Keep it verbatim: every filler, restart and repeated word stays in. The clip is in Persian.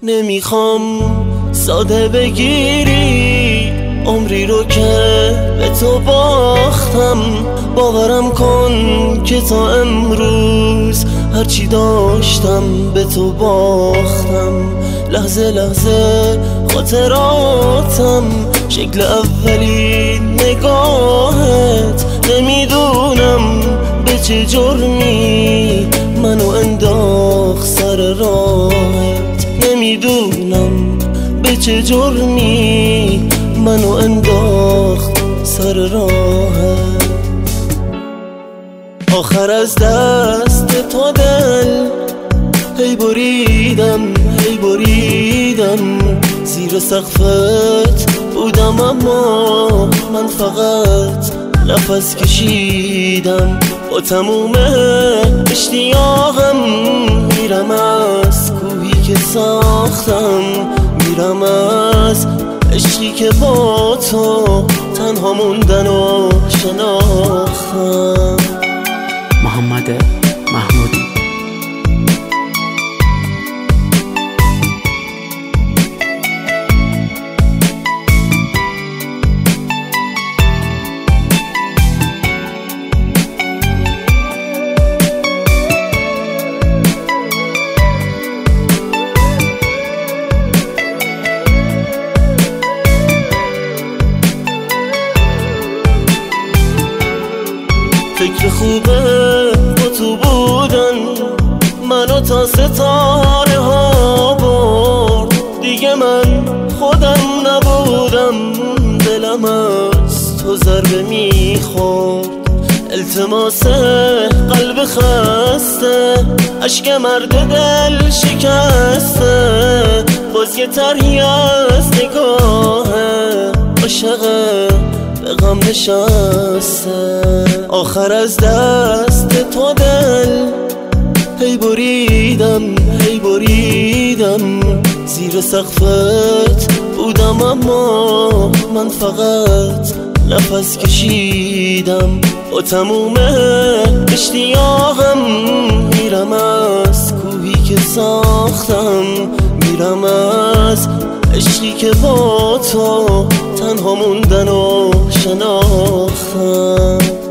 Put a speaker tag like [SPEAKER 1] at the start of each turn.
[SPEAKER 1] نمیخوام ساده بگیری عمری رو که به تو باختم. باورم کن که تا امروز هرچی داشتم به تو باختم. لحظه لحظه خاطراتم شکل اولین نگاهت. نمیدونم به چه جرمی منو انداخت سر راهت. نمیدونم به چه جرمی منو انداخت سر راهت. آخر از دست تو دل هی بریدم هی بریدم. زیر سقفت بودم اما من فقط نفس کشیدم. با تموم اشتیاقم میرم از کوهی که ساختم. میرم از عشقی که با تو تنها موندن و شناختم.
[SPEAKER 2] محمد محمودی.
[SPEAKER 1] فکر خوبه با تو بودن منو تا ستاره ها برد. دیگه من خودم نبودم دلم از تو ضربه میخورد. التماس قلب خسته اشک مرد دل شکسته. باز یه طرحی از نگاه عاشقه به غم نشسته. آخر از دست تو دل هی بریدم هی بریدم. زیر سقفت بودم اما من فقط نفس کشیدم. با تموم اشتیاقم میرم از کوهی که ساختم. میرم از عشقی که با تو تنها موندن و شناختم.